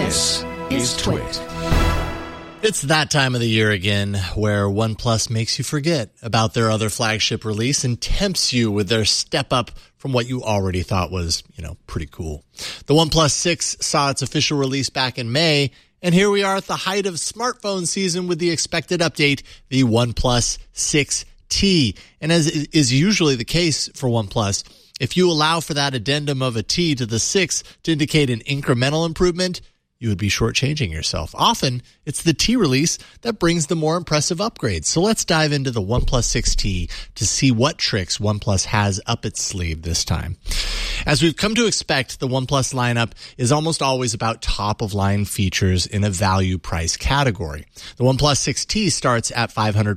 This is Twit. It's that time of the year again where OnePlus makes you forget about their other flagship release and tempts you with their step up from what you already thought was, pretty cool. The OnePlus 6 saw its official release back in May, and here we are at the height of smartphone season with the expected update, the OnePlus 6T. And as is usually the case for OnePlus, if you allow for that addendum of a T to the 6 to indicate an incremental improvement, you would be shortchanging yourself. Often, it's the T release that brings the more impressive upgrades. So let's dive into the OnePlus 6T to see what tricks OnePlus has up its sleeve this time. As we've come to expect, the OnePlus lineup is almost always about top-of-line features in a value price category. The OnePlus 6T starts at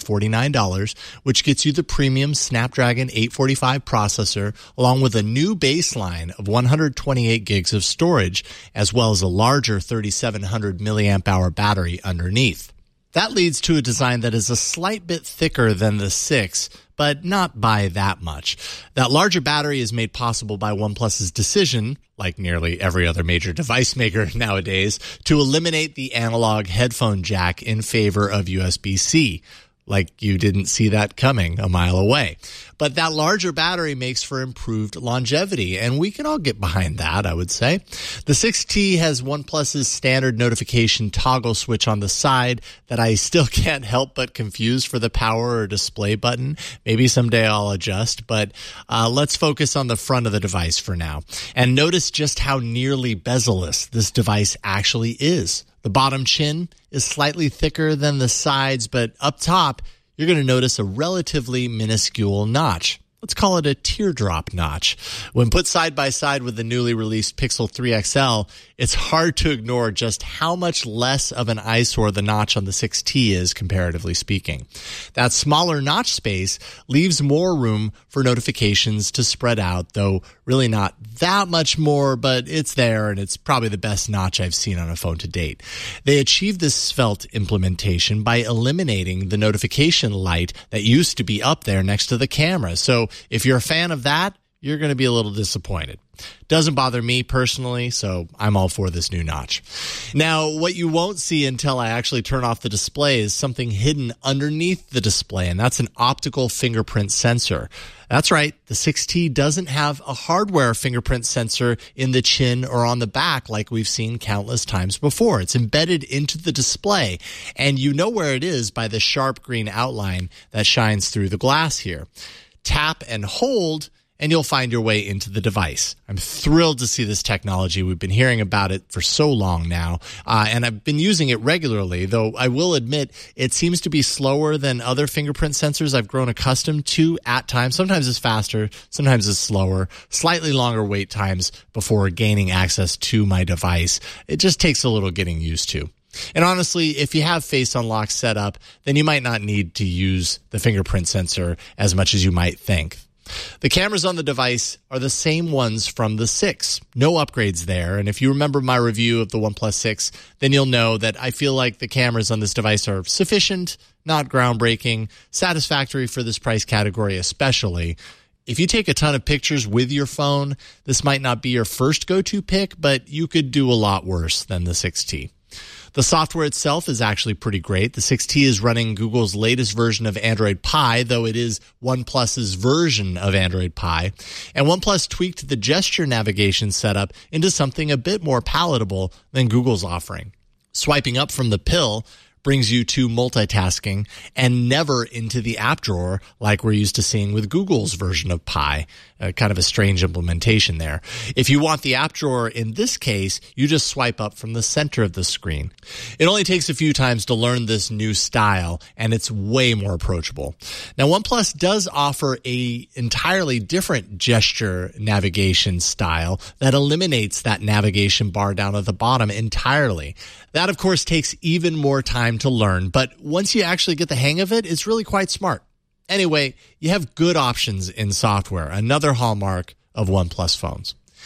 $549, which gets you the premium Snapdragon 845 processor, along with a new baseline of 128 gigs of storage, as well as a larger 3,700 milliamp hour battery underneath. That leads to a design that is a slight bit thicker than the 6, but not by that much. That larger battery is made possible by OnePlus's decision, like nearly every other major device maker nowadays, to eliminate the analog headphone jack in favor of USB-C. Like you didn't see that coming a mile away. But that larger battery makes for improved longevity, and we can all get behind that, I would say. The 6T has OnePlus's standard notification toggle switch on the side that I still can't help but confuse for the power or display button. Maybe someday I'll adjust, but let's focus on the front of the device for now. And notice just how nearly bezel-less this device actually is. The bottom chin is slightly thicker than the sides, but up top, you're going to notice a relatively minuscule notch. Let's call it a teardrop notch. When put side by side with the newly released Pixel 3 XL, it's hard to ignore just how much less of an eyesore the notch on the 6T is, comparatively speaking. That smaller notch space leaves more room for notifications to spread out, though really not that much more, but it's there, and it's probably the best notch I've seen on a phone to date. They achieved this svelte implementation by eliminating the notification light that used to be up there next to the camera. So if you're a fan of that, you're going to be a little disappointed. Doesn't bother me personally, so I'm all for this new notch. Now, what you won't see until I actually turn off the display is something hidden underneath the display, and that's an optical fingerprint sensor. That's right, the 6T doesn't have a hardware fingerprint sensor in the chin or on the back like we've seen countless times before. It's embedded into the display, and you know where it is by the sharp green outline that shines through the glass here. Tap and hold, and you'll find your way into the device. I'm thrilled to see this technology. We've been hearing about it for so long now, and I've been using it regularly, though I will admit it seems to be slower than other fingerprint sensors I've grown accustomed to at times. Sometimes it's faster, sometimes it's slower, slightly longer wait times before gaining access to my device. It just takes a little getting used to. And honestly, if you have Face Unlock set up, then you might not need to use the fingerprint sensor as much as you might think. The cameras on the device are the same ones from the 6. No upgrades there. And if you remember my review of the OnePlus 6, then you'll know that I feel like the cameras on this device are sufficient, not groundbreaking, satisfactory for this price category especially. If you take a ton of pictures with your phone, this might not be your first go-to pick, but you could do a lot worse than the 6T. The software itself is actually pretty great. The 6T is running Google's latest version of Android Pie, though it is OnePlus's version of Android Pie. And OnePlus tweaked the gesture navigation setup into something a bit more palatable than Google's offering. Swiping up from the pill brings you to multitasking and never into the app drawer like we're used to seeing with Google's version of Pie. Kind of a strange implementation there. If you want the app drawer in this case, you just swipe up from the center of the screen. It only takes a few times to learn this new style, and it's way more approachable. Now, OnePlus does offer a entirely different gesture navigation style that eliminates that navigation bar down at the bottom entirely. That, of course, takes even more time to learn, but once you actually get the hang of it, it's really quite smart. Anyway, you have good options in software, another hallmark of OnePlus phones.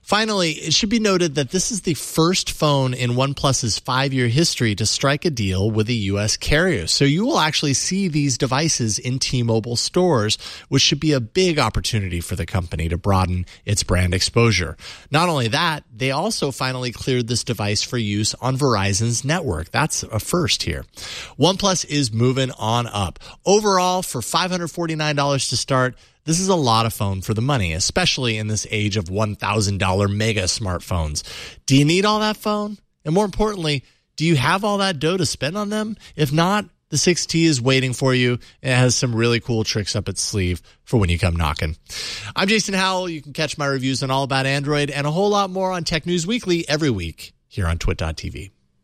Finally, it should be noted that this is the first phone in OnePlus's 5-year history to strike a deal with a U.S. carrier. So you will actually see these devices in T-Mobile stores, which should be a big opportunity for the company to broaden its brand exposure. Not only that, they also finally cleared this device for use on Verizon's network. That's a first here. OnePlus is moving on up. Overall, for $549 to start, this is a lot of phone for the money, especially in this age of $1,000 mega smartphones. Do you need all that phone? And more importantly, do you have all that dough to spend on them? If not, the 6T is waiting for you. It has some really cool tricks up its sleeve for when you come knocking. I'm Jason Howell. You can catch my reviews on All About Android and a whole lot more on Tech News Weekly every week here on twit.tv.